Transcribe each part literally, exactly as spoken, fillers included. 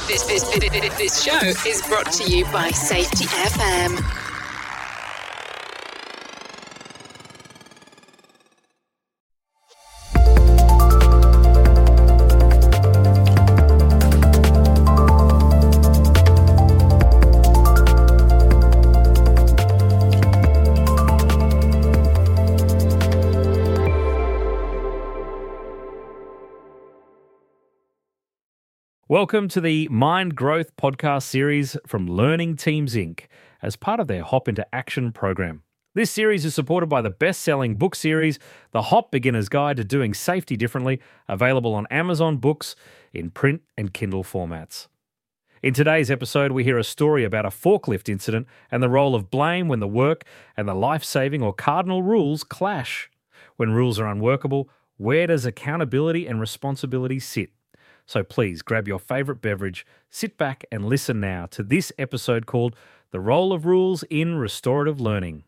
This, this, this, this show is brought to you by Safety F M. Welcome to the Mind Growth podcast series from Learning Teams Incorporated as part of their Hop into Action program. This series is supported by the best-selling book series, The Hop Beginner's Guide to Doing Safety Differently, available on Amazon Books in print and Kindle formats. In today's episode, we hear a story about a forklift incident and the role of blame when the work and the life-saving or cardinal rules clash. When rules are unworkable, where does accountability and responsibility sit? So please grab your favourite beverage, sit back and listen now to this episode called The Role of Rules in Restorative Learning.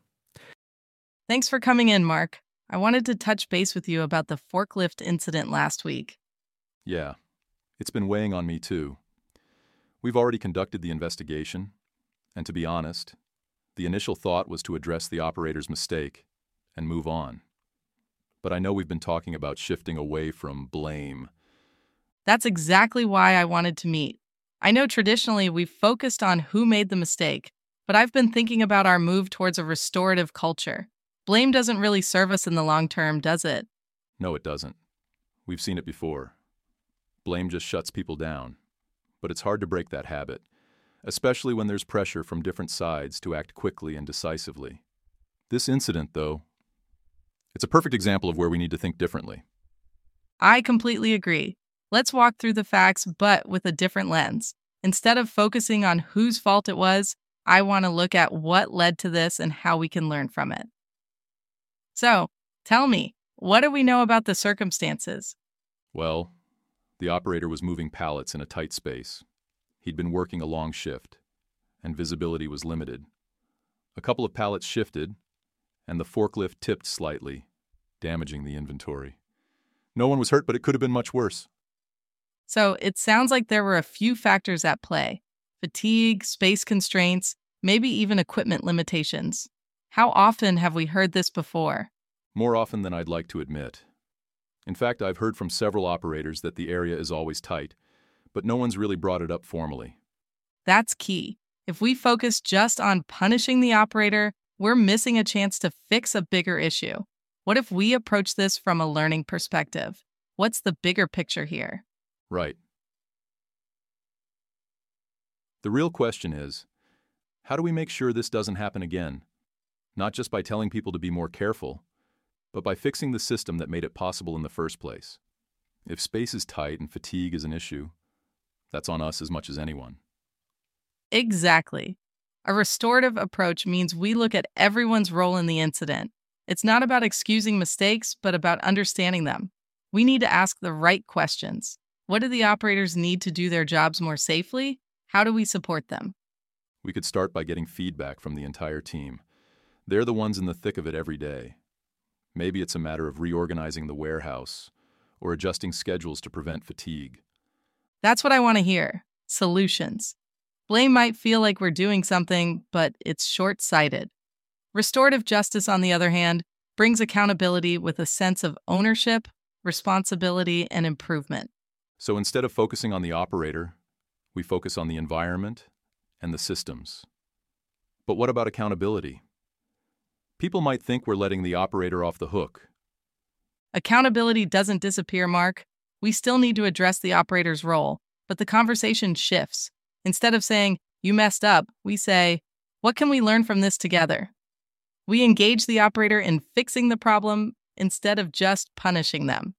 Thanks for coming in, Mark. I wanted to touch base with you about the forklift incident last week. Yeah, it's been weighing on me too. We've already conducted the investigation, and to be honest, the initial thought was to address the operator's mistake and move on. But I know we've been talking about shifting away from blame. That's exactly why I wanted to meet. I know traditionally we've focused on who made the mistake, but I've been thinking about our move towards a restorative culture. Blame doesn't really serve us in the long term, does it? No, it doesn't. We've seen it before. Blame just shuts people down. But it's hard to break that habit, especially when there's pressure from different sides to act quickly and decisively. This incident, though, it's a perfect example of where we need to think differently. I completely agree. Let's walk through the facts, but with a different lens. Instead of focusing on whose fault it was, I want to look at what led to this and how we can learn from it. So, tell me, what do we know about the circumstances? Well, the operator was moving pallets in a tight space. He'd been working a long shift, and visibility was limited. A couple of pallets shifted, and the forklift tipped slightly, damaging the inventory. No one was hurt, but it could have been much worse. So it sounds like there were a few factors at play: fatigue, space constraints, maybe even equipment limitations. How often have we heard this before? More often than I'd like to admit. In fact, I've heard from several operators that the area is always tight, but no one's really brought it up formally. That's key. If we focus just on punishing the operator, we're missing a chance to fix a bigger issue. What if we approach this from a learning perspective? What's the bigger picture here? Right. The real question is, how do we make sure this doesn't happen again? Not just by telling people to be more careful, but by fixing the system that made it possible in the first place. If space is tight and fatigue is an issue, that's on us as much as anyone. Exactly. A restorative approach means we look at everyone's role in the incident. It's not about excusing mistakes, but about understanding them. We need to ask the right questions. What do the operators need to do their jobs more safely? How do we support them? We could start by getting feedback from the entire team. They're the ones in the thick of it every day. Maybe it's a matter of reorganizing the warehouse or adjusting schedules to prevent fatigue. That's what I want to hear. Solutions. Blame might feel like we're doing something, but it's short-sighted. Restorative justice, on the other hand, brings accountability with a sense of ownership, responsibility, and improvement. So instead of focusing on the operator, we focus on the environment and the systems. But what about accountability? People might think we're letting the operator off the hook. Accountability doesn't disappear, Mark. We still need to address the operator's role, but the conversation shifts. Instead of saying, "You messed up," we say, "What can we learn from this together?" We engage the operator in fixing the problem instead of just punishing them.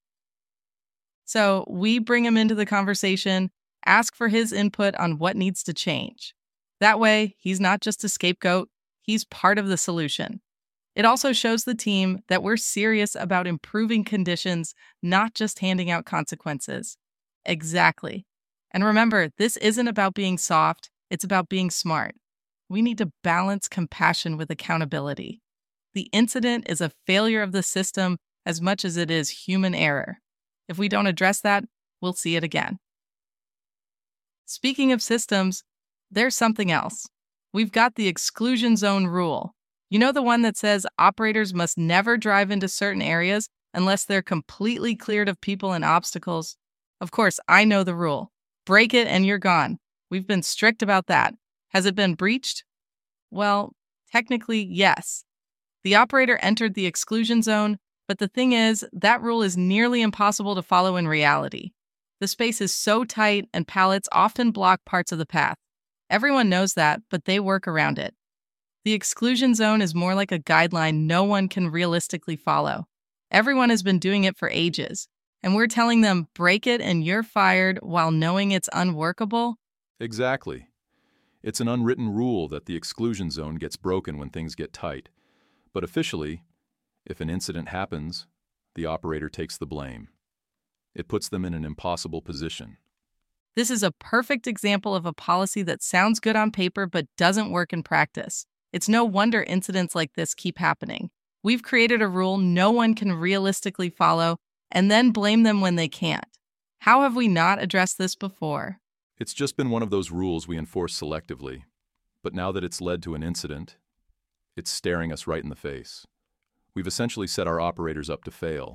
So we bring him into the conversation, ask for his input on what needs to change. That way, he's not just a scapegoat, he's part of the solution. It also shows the team that we're serious about improving conditions, not just handing out consequences. Exactly. And remember, this isn't about being soft, it's about being smart. We need to balance compassion with accountability. The incident is a failure of the system as much as it is human error. If we don't address that, we'll see it again. Speaking of systems, there's something else. We've got the exclusion zone rule. You know, the one that says operators must never drive into certain areas unless they're completely cleared of people and obstacles? Of course, I know the rule. Break it and you're gone. We've been strict about that. Has it been breached? Well, technically, yes. The operator entered the exclusion zone, but the thing is, that rule is nearly impossible to follow in reality. The space is so tight and pallets often block parts of the path. Everyone knows that, but they work around it. The exclusion zone is more like a guideline no one can realistically follow. Everyone has been doing it for ages, and we're telling them break it and you're fired while knowing it's unworkable? Exactly. It's an unwritten rule that the exclusion zone gets broken when things get tight. But officially, if an incident happens, the operator takes the blame. It puts them in an impossible position. This is a perfect example of a policy that sounds good on paper but doesn't work in practice. It's no wonder incidents like this keep happening. We've created a rule no one can realistically follow and then blame them when they can't. How have we not addressed this before? It's just been one of those rules we enforce selectively. But now that it's led to an incident, it's staring us right in the face. We've essentially set our operators up to fail.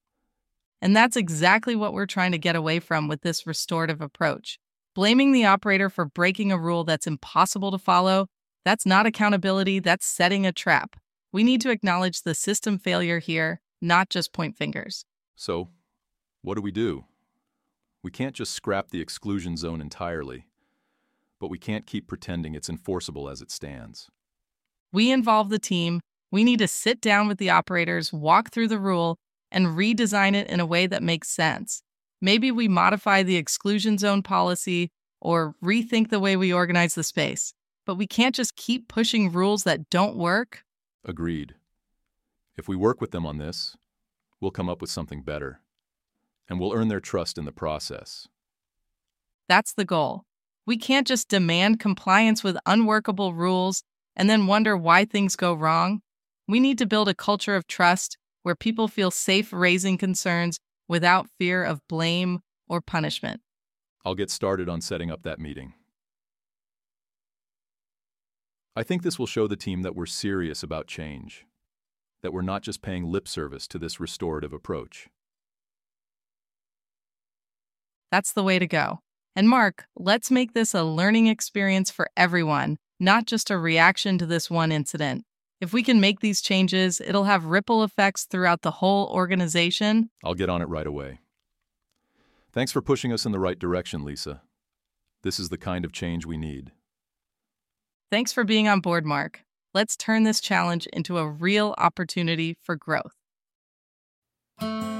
And that's exactly what we're trying to get away from with this restorative approach. Blaming the operator for breaking a rule that's impossible to follow, that's not accountability, that's setting a trap. We need to acknowledge the system failure here, not just point fingers. So, what do we do? We can't just scrap the exclusion zone entirely, but we can't keep pretending it's enforceable as it stands. We involve the team. We need to sit down with the operators, walk through the rule, and redesign it in a way that makes sense. Maybe we modify the exclusion zone policy or rethink the way we organize the space. But we can't just keep pushing rules that don't work. Agreed. If we work with them on this, we'll come up with something better. And we'll earn their trust in the process. That's the goal. We can't just demand compliance with unworkable rules and then wonder why things go wrong. We need to build a culture of trust where people feel safe raising concerns without fear of blame or punishment. I'll get started on setting up that meeting. I think this will show the team that we're serious about change, that we're not just paying lip service to this restorative approach. That's the way to go. And Mark, let's make this a learning experience for everyone, not just a reaction to this one incident. If we can make these changes, it'll have ripple effects throughout the whole organization. I'll get on it right away. Thanks for pushing us in the right direction, Lisa. This is the kind of change we need. Thanks for being on board, Mark. Let's turn this challenge into a real opportunity for growth.